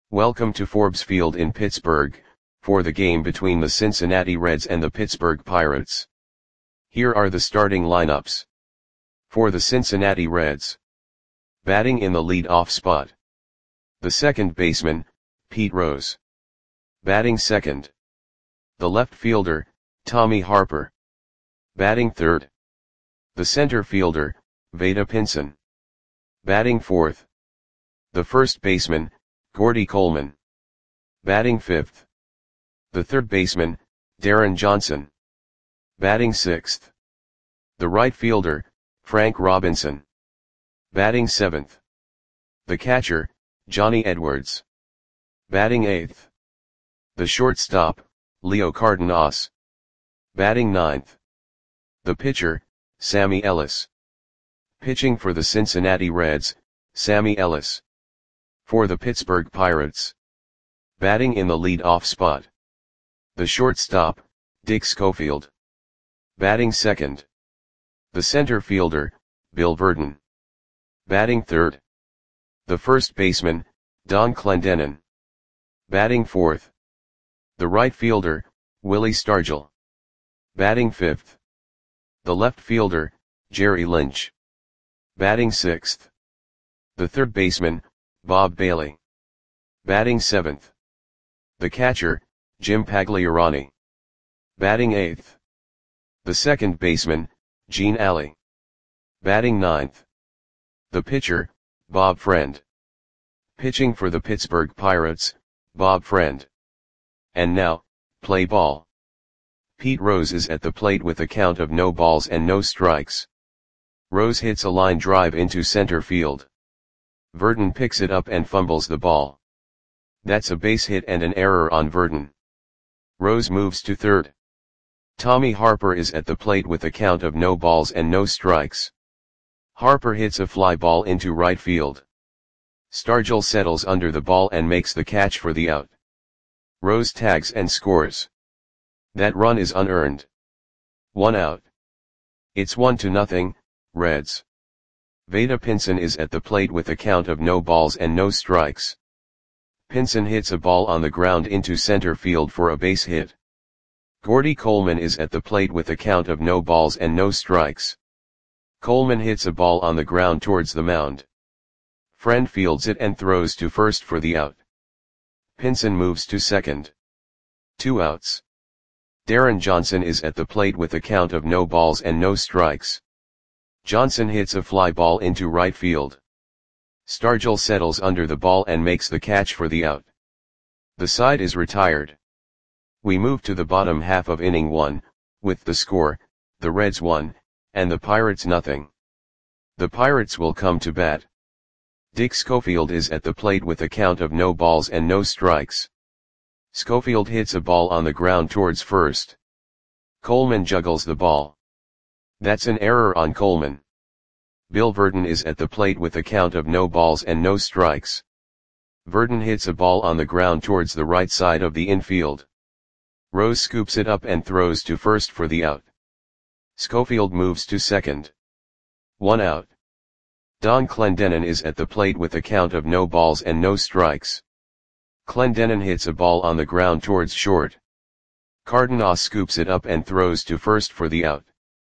Welcome to Forbes Field in Pittsburgh, for the game between the Cincinnati Reds and the Pittsburgh Pirates. Here are the starting lineups. For the Cincinnati Reds. Batting in the lead-off spot. The second baseman, Pete Rose. Batting second. The left fielder, Tommy Harper. Batting third. The center fielder, Vada Pinson. Batting fourth. The first baseman, Gordy Coleman. Batting fifth. The third baseman, Darren Johnson. Batting sixth. The right fielder, Frank Robinson. Batting seventh. The catcher, Johnny Edwards. Batting eighth. The shortstop, Leo Cardenas. Batting ninth. The pitcher, Sammy Ellis. Pitching for the Cincinnati Reds, Sammy Ellis. For the Pittsburgh Pirates. Batting in the lead-off spot. The shortstop, Dick Schofield. Batting second. The center fielder, Bill Verdon. Batting third. The first baseman, Don Clendenon. Batting fourth. The right fielder, Willie Stargell. Batting fifth. The left fielder, Jerry Lynch. Batting sixth. The third baseman, Bob Bailey. Batting seventh. The catcher, Jim Pagliarani. Batting eighth. The second baseman, Gene Alley. Batting ninth. The pitcher, Bob Friend. Pitching for the Pittsburgh Pirates, Bob Friend. And now, play ball. Pete Rose is at the plate with a count of no balls and no strikes. Rose hits a line drive into center field. Verdon picks it up and fumbles the ball. That's a base hit and an error on Verdon. Rose moves to third. Tommy Harper is at the plate with a count of no balls and no strikes. Harper hits a fly ball into right field. Stargell settles under the ball and makes the catch for the out. Rose tags and scores. That run is unearned. 1 out. It's 1-0, Reds. Vada Pinson is at the plate with a count of no balls and no strikes. Pinson hits a ball on the ground into center field for a base hit. Gordy Coleman is at the plate with a count of no balls and no strikes. Coleman hits a ball on the ground towards the mound. Friend fields it and throws to first for the out. Pinson moves to second. 2 outs. Darren Johnson is at the plate with a count of no balls and no strikes. Johnson hits a fly ball into right field. Stargell settles under the ball and makes the catch for the out. The side is retired. We move to the bottom half of inning 1, with the score, the Reds 1, and the Pirates 0. The Pirates will come to bat. Dick Schofield is at the plate with a count of no balls and no strikes. Schofield hits a ball on the ground towards first. Coleman juggles the ball. That's an error on Coleman. Bill Verdon is at the plate with a count of no balls and no strikes. Verdon hits a ball on the ground towards the right side of the infield. Rose scoops it up and throws to first for the out. Schofield moves to second. 1 out. Don Clendenon is at the plate with a count of no balls and no strikes. Clendenon hits a ball on the ground towards short. Cardenas scoops it up and throws to first for the out.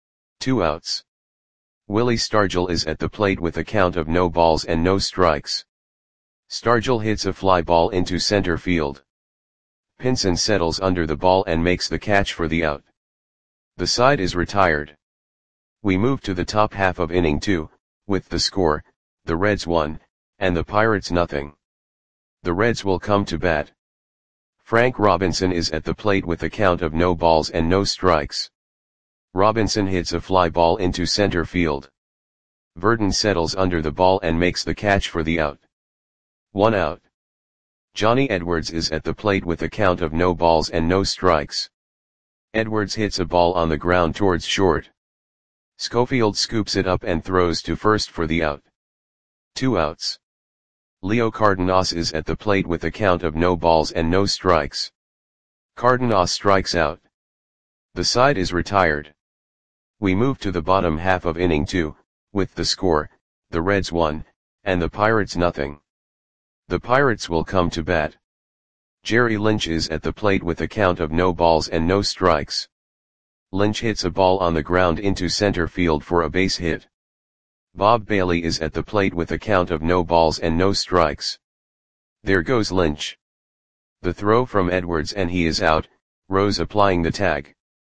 2 outs. Willie Stargell is at the plate with a count of no balls and no strikes. Stargell hits a fly ball into center field. Pinson settles under the ball and makes the catch for the out. The side is retired. We move to the top half of inning 2, with the score, the Reds 1, and the Pirates 0. The Reds will come to bat. Frank Robinson is at the plate with a count of no balls and no strikes. Robinson hits a fly ball into center field. Verdon settles under the ball and makes the catch for the out. 1 out. Johnny Edwards is at the plate with a count of no balls and no strikes. Edwards hits a ball on the ground towards short. Schofield scoops it up and throws to first for the out. 2 outs. Leo Cardenas is at the plate with a count of no balls and no strikes. Cardenas strikes out. The side is retired. We move to the bottom half of inning 2, with the score, the Reds 1, and the Pirates 0. The Pirates will come to bat. Jerry Lynch is at the plate with a count of no balls and no strikes. Lynch hits a ball on the ground into center field for a base hit. Bob Bailey is at the plate with a count of no balls and no strikes. There goes Lynch. The throw from Edwards and he is out, Rose applying the tag.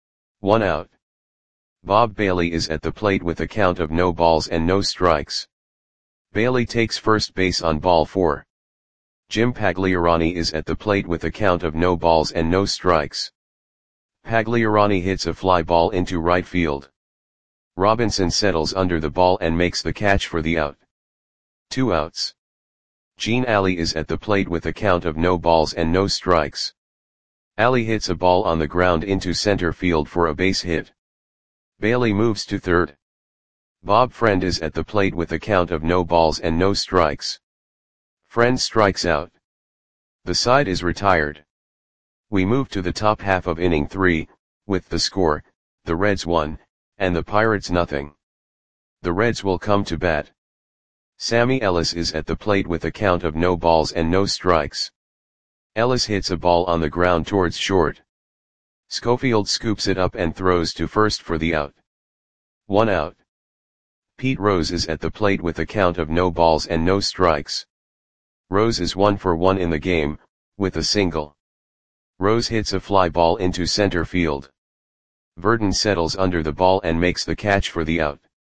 1 out. Bob Bailey is at the plate with a count of no balls and no strikes. Bailey takes first base on ball 4. Jim Pagliarani is at the plate with a count of no balls and no strikes. Pagliarani hits a fly ball into right field. Robinson settles under the ball and makes the catch for the out. 2 outs. Gene Alley is at the plate with a count of no balls and no strikes. Alley hits a ball on the ground into center field for a base hit. Bailey moves to third. Bob Friend is at the plate with a count of no balls and no strikes. Friend strikes out. The side is retired. We move to the top half of inning 3, with the score, the Reds 1, and the Pirates nothing. The Reds will come to bat. Sammy Ellis is at the plate with a count of no balls and no strikes. Ellis hits a ball on the ground towards short. Schofield scoops it up and throws to first for the out. 1 out. Pete Rose is at the plate with a count of no balls and no strikes. Rose is 1 for 1 in the game, with a single. Rose hits a fly ball into center field. Verdon settles under the ball and makes the catch for the out.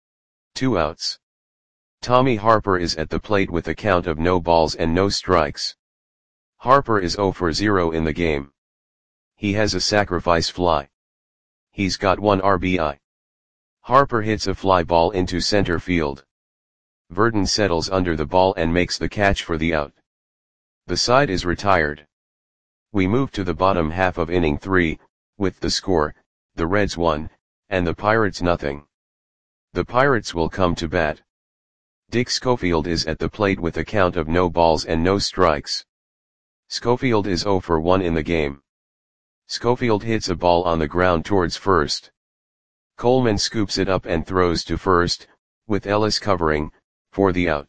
2 outs. Tommy Harper is at the plate with a count of no balls and no strikes. Harper is 0 for 0 in the game. He has a sacrifice fly. He's got 1 RBI. Harper hits a fly ball into center field. Verdon settles under the ball and makes the catch for the out. The side is retired. We move to the bottom half of inning 3, with the score, the Reds 1, and the Pirates nothing. The Pirates will come to bat. Dick Schofield is at the plate with a count of no balls and no strikes. Schofield is 0 for 1 in the game. Schofield hits a ball on the ground towards first. Coleman scoops it up and throws to first, with Ellis covering, for the out.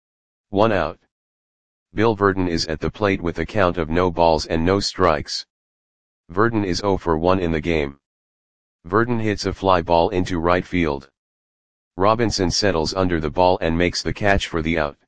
1 out. Bill Verdon is at the plate with a count of no balls and no strikes. Verdon is 0 for 1 in the game. Verdon hits a fly ball into right field. Robinson settles under the ball and makes the catch for the out.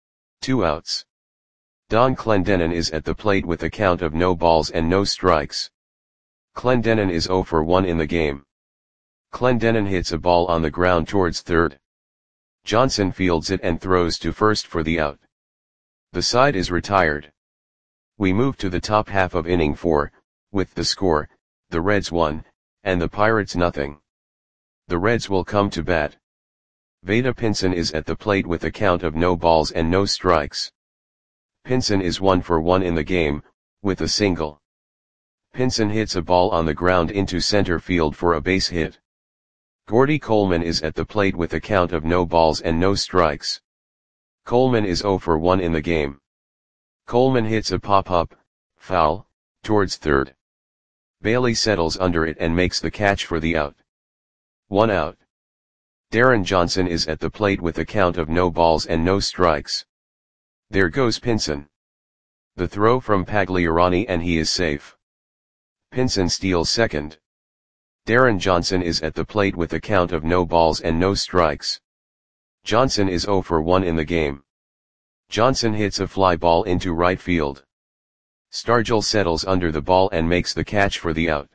2 outs. Don Clendenon is at the plate with a count of no balls and no strikes. Clendenon is 0 for 1 in the game. Clendenon hits a ball on the ground towards third. Johnson fields it and throws to first for the out. The side is retired. We move to the top half of inning 4, with the score, the Reds 1, and the Pirates nothing. The Reds will come to bat. Vada Pinson is at the plate with a count of no balls and no strikes. Pinson is 1 for 1 in the game, with a single. Pinson hits a ball on the ground into center field for a base hit. Gordy Coleman is at the plate with a count of no balls and no strikes. Coleman is 0 for 1 in the game. Coleman hits a pop-up, foul, towards third. Bailey settles under it and makes the catch for the out. 1 out. Darren Johnson is at the plate with a count of no balls and no strikes. There goes Pinson. The throw from Pagliarani and he is safe. Pinson steals second. Darren Johnson is at the plate with a count of no balls and no strikes. Johnson is 0 for 1 in the game. Johnson hits a fly ball into right field. Stargell settles under the ball and makes the catch for the out.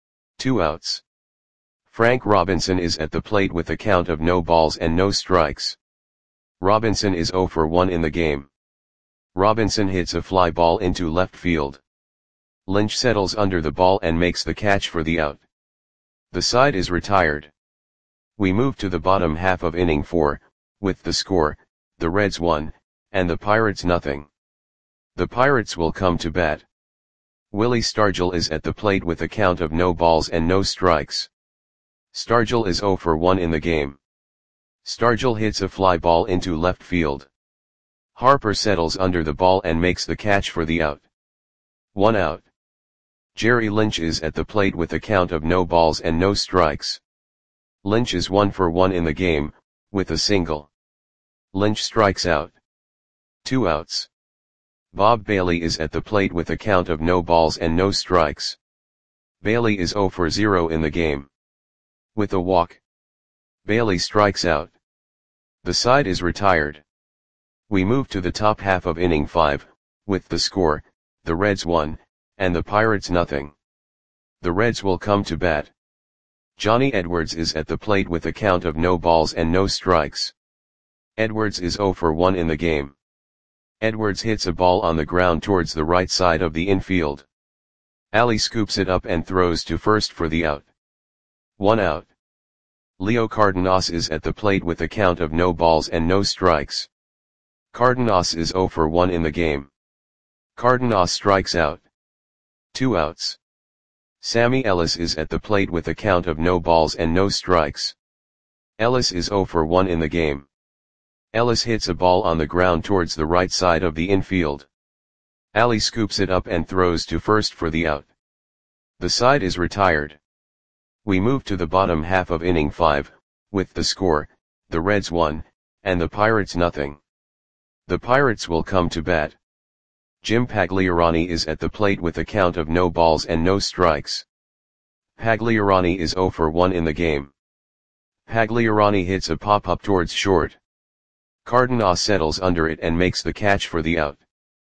2 outs. Frank Robinson is at the plate with a count of no balls and no strikes. Robinson is 0 for 1 in the game. Robinson hits a fly ball into left field. Lynch settles under the ball and makes the catch for the out. The side is retired. We move to the bottom half of inning 4, with the score, the Reds 1, and the Pirates nothing. The Pirates will come to bat. Willie Stargell is at the plate with a count of no balls and no strikes. Stargell is 0 for 1 in the game. Stargell hits a fly ball into left field. Harper settles under the ball and makes the catch for the out. 1 out. Jerry Lynch is at the plate with a count of no balls and no strikes. Lynch is 1 for 1 in the game, with a single. Lynch strikes out. 2 outs. Bob Bailey is at the plate with a count of no balls and no strikes. Bailey is 0 for 0 in the game. With a walk, Bailey strikes out. The side is retired. We move to the top half of inning 5, with the score, the Reds 1, and the Pirates nothing. The Reds will come to bat. Johnny Edwards is at the plate with a count of no balls and no strikes. Edwards is 0 for 1 in the game. Edwards hits a ball on the ground towards the right side of the infield. Ali scoops it up and throws to first for the out. 1 out. Leo Cardenas is at the plate with a count of no balls and no strikes. Cardenas is 0 for 1 in the game. Cardenas strikes out. 2 outs. Sammy Ellis is at the plate with a count of no balls and no strikes. Ellis is 0 for 1 in the game. Ellis hits a ball on the ground towards the right side of the infield. Ali scoops it up and throws to first for the out. The side is retired. We move to the bottom half of inning 5, with the score, the Reds 1, and the Pirates nothing. The Pirates will come to bat. Jim Pagliarani is at the plate with a count of no balls and no strikes. Pagliarani is 0 for 1 in the game. Pagliarani hits a pop-up towards short. Cardenas settles under it and makes the catch for the out.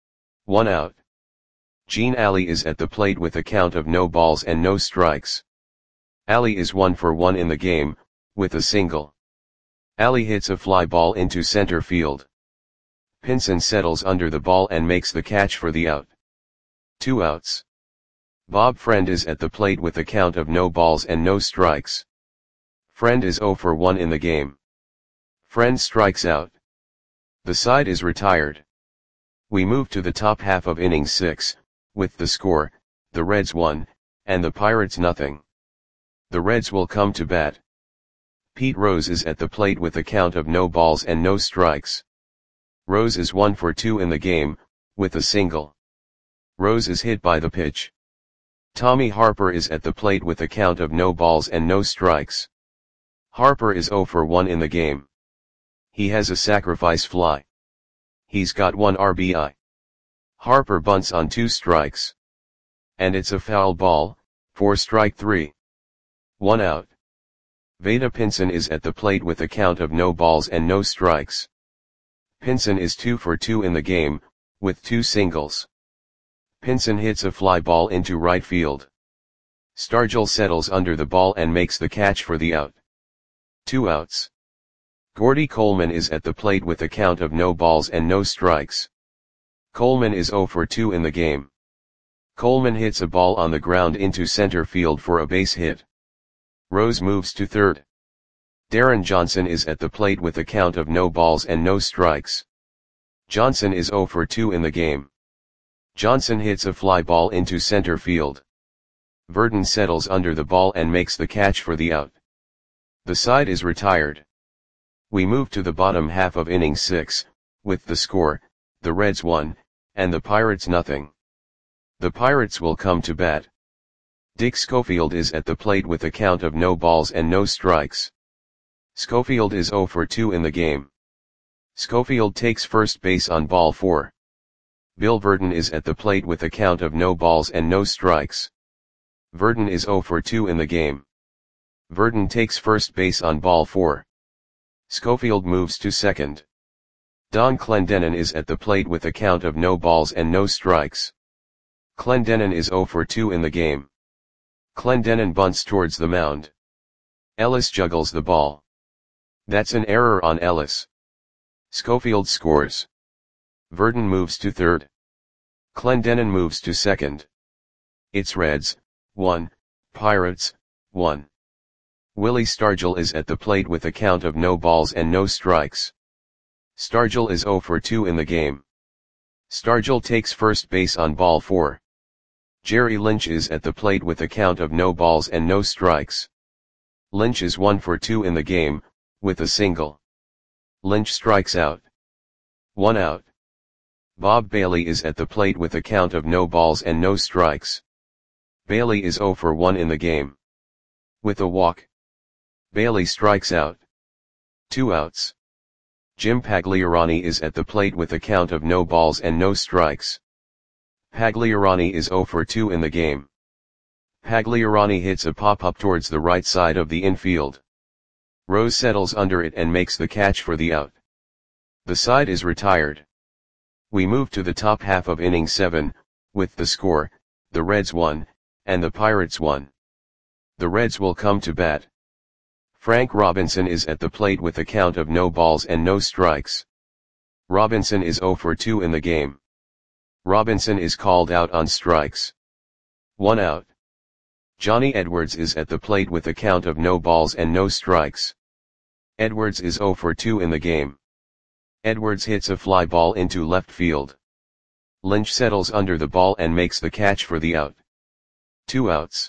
1 out. Gene Ali is at the plate with a count of no balls and no strikes. Ali is 1 for 1 in the game, with a single. Ali hits a fly ball into center field. Pinson settles under the ball and makes the catch for the out. 2 outs. Bob Friend is at the plate with a count of no balls and no strikes. Friend is 0 for 1 in the game. Friend strikes out. The side is retired. We move to the top half of inning 6, with the score, the Reds 1, and the Pirates nothing. The Reds will come to bat. Pete Rose is at the plate with a count of no balls and no strikes. Rose is 1 for 2 in the game, with a single. Rose is hit by the pitch. Tommy Harper is at the plate with a count of no balls and no strikes. Harper is 0 for 1 in the game. He has a sacrifice fly. He's got 1 RBI. Harper bunts on 2 strikes. And it's a foul ball, for strike 3. 1 out. Vada Pinson is at the plate with a count of no balls and no strikes. Pinson is 2 for 2 in the game, with 2 singles. Pinson hits a fly ball into right field. Stargell settles under the ball and makes the catch for the out. 2 outs. Gordy Coleman is at the plate with a count of no balls and no strikes. Coleman is 0 for 2 in the game. Coleman hits a ball on the ground into center field for a base hit. Rose moves to third. Darren Johnson is at the plate with a count of no balls and no strikes. Johnson is 0 for 2 in the game. Johnson hits a fly ball into center field. Verdon settles under the ball and makes the catch for the out. The side is retired. We move to the bottom half of inning 6, with the score, the Reds 1, and the Pirates nothing. The Pirates will come to bat. Dick Schofield is at the plate with a count of no balls and no strikes. Schofield is 0 for 2 in the game. Schofield takes first base on ball 4. Bill Verdon is at the plate with a count of no balls and no strikes. Verdon is 0 for 2 in the game. Verdon takes first base on ball 4. Schofield moves to second. Don Clendenon is at the plate with a count of no balls and no strikes. Clendenon is 0 for 2 in the game. Clendenon bunts towards the mound. Ellis juggles the ball. That's an error on Ellis. Schofield scores. Verdon moves to third. Clendenon moves to second. It's Reds, 1, Pirates, 1. Willie Stargell is at the plate with a count of no balls and no strikes. Stargell is 0 for 2 in the game. Stargell takes first base on ball 4. Jerry Lynch is at the plate with a count of no balls and no strikes. Lynch is 1 for 2 in the game, with a single. Lynch strikes out. 1 out. Bob Bailey is at the plate with a count of no balls and no strikes. Bailey is 0 for 1 in the game. With a walk, Bailey strikes out. 2 outs. Jim Pagliarani is at the plate with a count of no balls and no strikes. Pagliarani is 0 for 2 in the game. Pagliarani hits a pop-up towards the right side of the infield. Rose settles under it and makes the catch for the out. The side is retired. We move to the top half of inning 7, with the score, the Reds 1, and the Pirates 1. The Reds will come to bat. Frank Robinson is at the plate with a count of no balls and no strikes. Robinson is 0 for 2 in the game. Robinson is called out on strikes. 1 out. Johnny Edwards is at the plate with a count of no balls and no strikes. Edwards is 0 for 2 in the game. Edwards hits a fly ball into left field. Lynch settles under the ball and makes the catch for the out. 2 outs.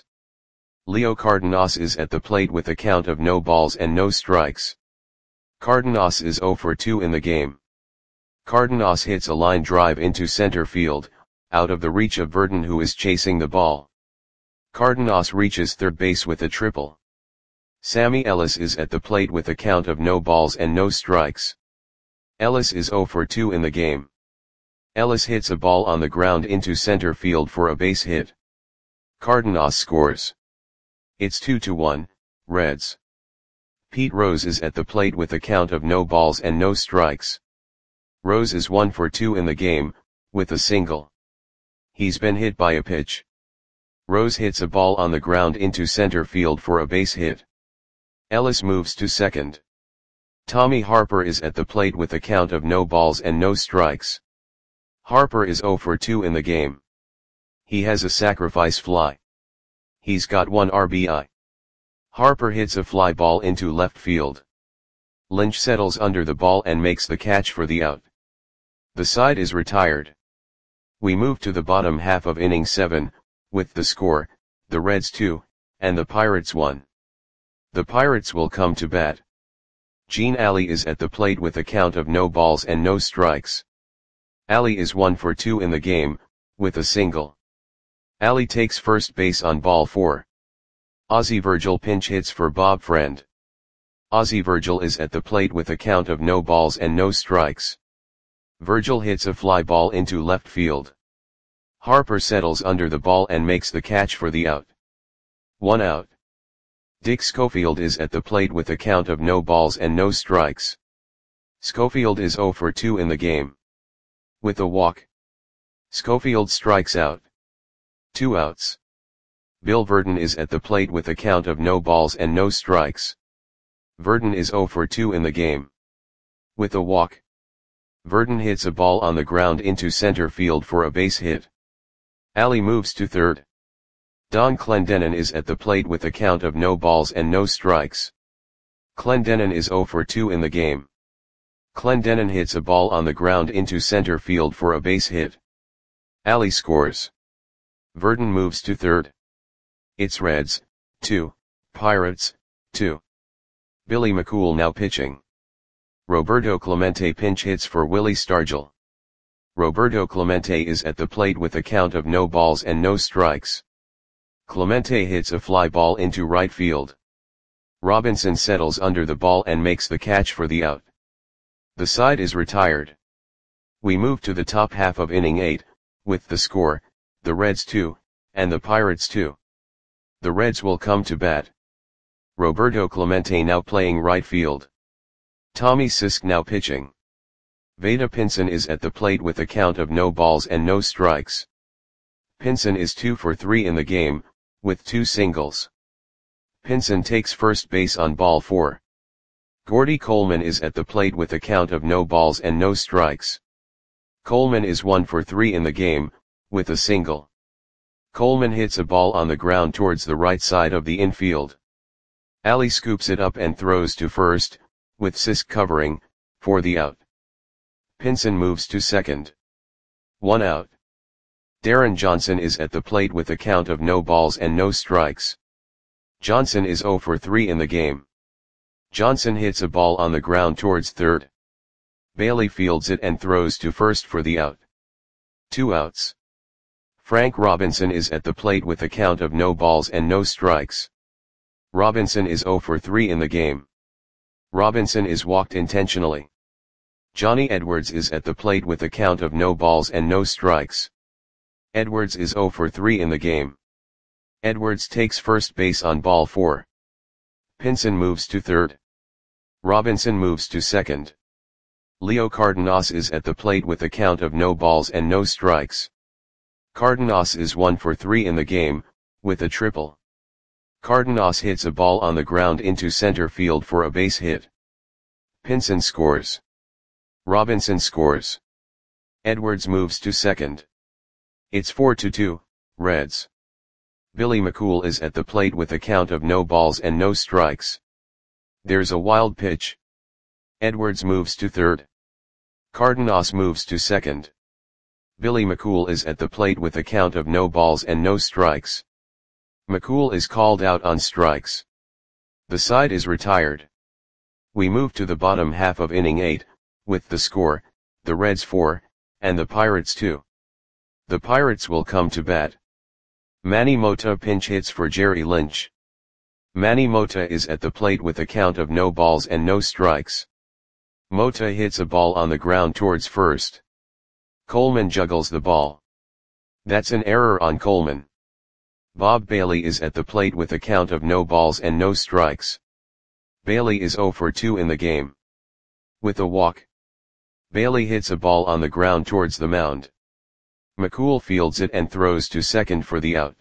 Leo Cardenas is at the plate with a count of no balls and no strikes. Cardenas is 0 for 2 in the game. Cardenas hits a line drive into center field, out of the reach of Verdon, who is chasing the ball. Cardenas reaches third base with a triple. Sammy Ellis is at the plate with a count of no balls and no strikes. Ellis is 0 for 2 in the game. Ellis hits a ball on the ground into center field for a base hit. Cardenas scores. It's 2-1, Reds. Pete Rose is at the plate with a count of no balls and no strikes. Rose is 1 for 2 in the game, with a single. He's been hit by a pitch. Rose hits a ball on the ground into center field for a base hit. Ellis moves to second. Tommy Harper is at the plate with a count of no balls and no strikes. Harper is 0 for 2 in the game. He has a sacrifice fly. He's got 1 RBI. Harper hits a fly ball into left field. Lynch settles under the ball and makes the catch for the out. The side is retired. We move to the bottom half of inning 7, with the score, the Reds 2, and the Pirates 1. The Pirates will come to bat. Gene Alley is at the plate with a count of no balls and no strikes. Alley is 1 for 2 in the game, with a single. Alley takes first base on ball 4. Ozzie Virgil pinch hits for Bob Friend. Ozzie Virgil is at the plate with a count of no balls and no strikes. Virgil hits a fly ball into left field. Harper settles under the ball and makes the catch for the out. 1 out. Dick Schofield is at the plate with a count of no balls and no strikes. Schofield is 0 for 2 in the game. With a walk, Schofield strikes out. 2 outs. Bill Verdon is at the plate with a count of no balls and no strikes. Verdon is 0 for 2 in the game. With a walk, Verdon hits a ball on the ground into center field for a base hit. Alley moves to third. Don Clendenon is at the plate with a count of no balls and no strikes. Clendenon is 0 for 2 in the game. Clendenon hits a ball on the ground into center field for a base hit. Alley scores. Verdon moves to third. It's Reds 2, Pirates 2. Billy McCool now pitching. Roberto Clemente pinch hits for Willie Stargell. Roberto Clemente is at the plate with a count of no balls and no strikes. Clemente hits a fly ball into right field. Robinson settles under the ball and makes the catch for the out. The side is retired. We move to the top half of inning 8, with the score, the Reds 2, and the Pirates 2. The Reds will come to bat. Roberto Clemente now playing right field. Tommy Sisk now pitching. Vada Pinson is at the plate with a count of no balls and no strikes. Pinson is 2 for 3 in the game, with 2 singles. Pinson takes first base on ball 4. Gordy Coleman is at the plate with a count of no balls and no strikes. Coleman is 1 for 3 in the game, with a single. Coleman hits a ball on the ground towards the right side of the infield. Alley scoops it up and throws to first, with Sisk covering, for the out. Pinson moves to second. 1 out. Darren Johnson is at the plate with a count of no balls and no strikes. Johnson is 0 for 3 in the game. Johnson hits a ball on the ground towards third. Bailey fields it and throws to first for the out. 2 outs. Frank Robinson is at the plate with a count of no balls and no strikes. Robinson is 0 for 3 in the game. Robinson is walked intentionally. Johnny Edwards is at the plate with a count of no balls and no strikes. Edwards is 0 for 3 in the game. Edwards takes first base on ball 4. Pinson moves to third. Robinson moves to second. Leo Cardenas is at the plate with a count of no balls and no strikes. Cardenas is 1 for 3 in the game, with a triple. Cardenas hits a ball on the ground into center field for a base hit. Pinson scores. Robinson scores. Edwards moves to second. It's 4-2, Reds. Billy McCool is at the plate with a count of no balls and no strikes. There's a wild pitch. Edwards moves to third. Cardenas moves to second. Billy McCool is at the plate with a count of no balls and no strikes. McCool is called out on strikes. The side is retired. We move to the bottom half of inning 8, with the score, the Reds 4, and the Pirates 2. The Pirates will come to bat. Manny Mota pinch hits for Jerry Lynch. Manny Mota is at the plate with a count of no balls and no strikes. Mota hits a ball on the ground towards first. Coleman juggles the ball. That's an error on Coleman. Bob Bailey is at the plate with a count of no balls and no strikes. Bailey is 0 for 2 in the game. With a walk. Bailey hits a ball on the ground towards the mound. McCool fields it and throws to second for the out.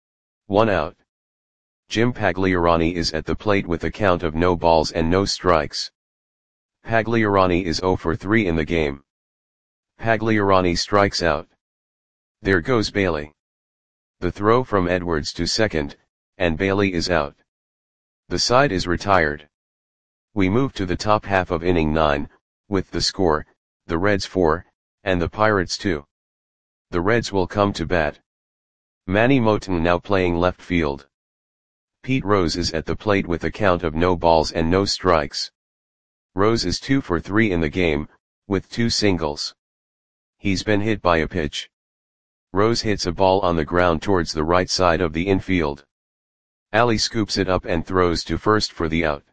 1 out. Jim Pagliarani is at the plate with a count of no balls and no strikes. Pagliarani is 0 for 3 in the game. Pagliarani strikes out. There goes Bailey. The throw from Edwards to second, and Bailey is out. The side is retired. We move to the top half of inning 9, with the score, the Reds 4, and the Pirates 2. The Reds will come to bat. Manny Mota now playing left field. Pete Rose is at the plate with a count of no balls and no strikes. Rose is 2 for 3 in the game, with 2 singles. He's been hit by a pitch. Rose hits a ball on the ground towards the right side of the infield. Ali scoops it up and throws to first for the out.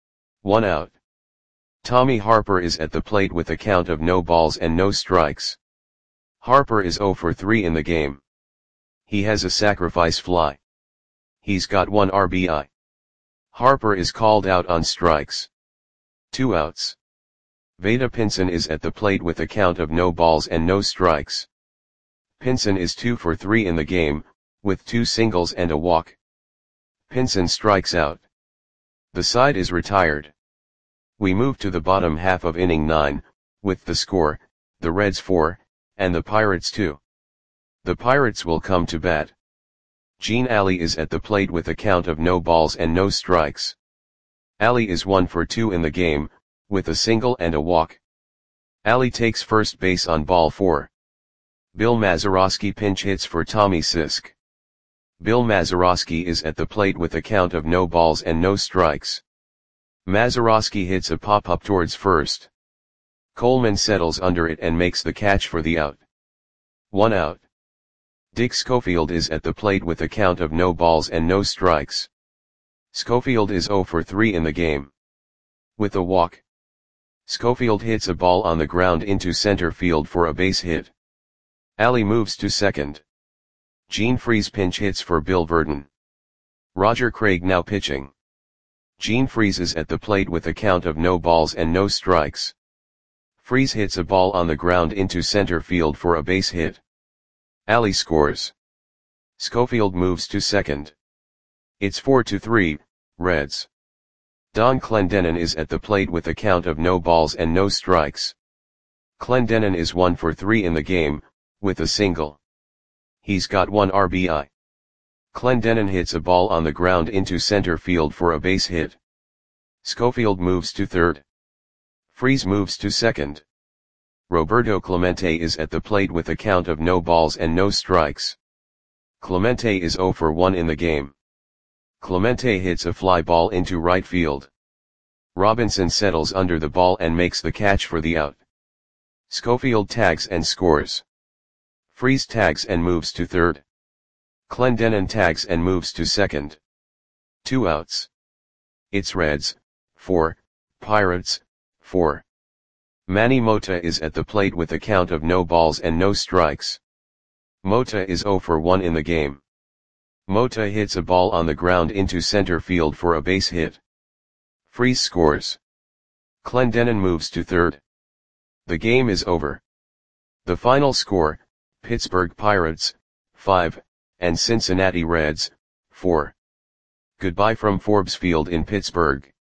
1 out. Tommy Harper is at the plate with a count of no balls and no strikes. Harper is 0 for 3 in the game. He has a sacrifice fly. He's got 1 RBI. Harper is called out on strikes. 2 outs. Vada Pinson is at the plate with a count of no balls and no strikes. Pinson is 2 for 3 in the game, with 2 singles and a walk. Pinson strikes out. The side is retired. We move to the bottom half of inning 9, with the score, the Reds 4, and the Pirates 2. The Pirates will come to bat. Gene Ali is at the plate with a count of no balls and no strikes. Ali is 1 for 2 in the game, with a single and a walk. Ali takes first base on ball 4. Bill Mazeroski pinch hits for Tommy Sisk. Bill Mazeroski is at the plate with a count of no balls and no strikes. Mazeroski hits a pop-up towards first. Coleman settles under it and makes the catch for the out. 1 out. Dick Schofield is at the plate with a count of no balls and no strikes. Schofield is 0 for 3 in the game. With a walk. Schofield hits a ball on the ground into center field for a base hit. Ali moves to second. Gene Freese pinch hits for Bill Verdon. Roger Craig now pitching. Gene Freese is at the plate with a count of no balls and no strikes. Freese hits a ball on the ground into center field for a base hit. Ali scores. Schofield moves to second. It's 4-3, Reds. Don Clendenon is at the plate with a count of no balls and no strikes. Clendenon is 1 for 3 in the game, with a single. He's got 1 RBI. Clendenon hits a ball on the ground into center field for a base hit. Schofield moves to third. Freese moves to second. Roberto Clemente is at the plate with a count of no balls and no strikes. Clemente is 0 for 1 in the game. Clemente hits a fly ball into right field. Robinson settles under the ball and makes the catch for the out. Schofield tags and scores. Freese tags and moves to third. Clendenon tags and moves to second. 2 outs. It's Reds 4, Pirates 4. Manny Mota is at the plate with a count of no balls and no strikes. Mota is 0 for 1 in the game. Mota hits a ball on the ground into center field for a base hit. Freese scores. Clendenon moves to third. The game is over. The final score, Pittsburgh Pirates, 5, and Cincinnati Reds, 4. Goodbye from Forbes Field in Pittsburgh.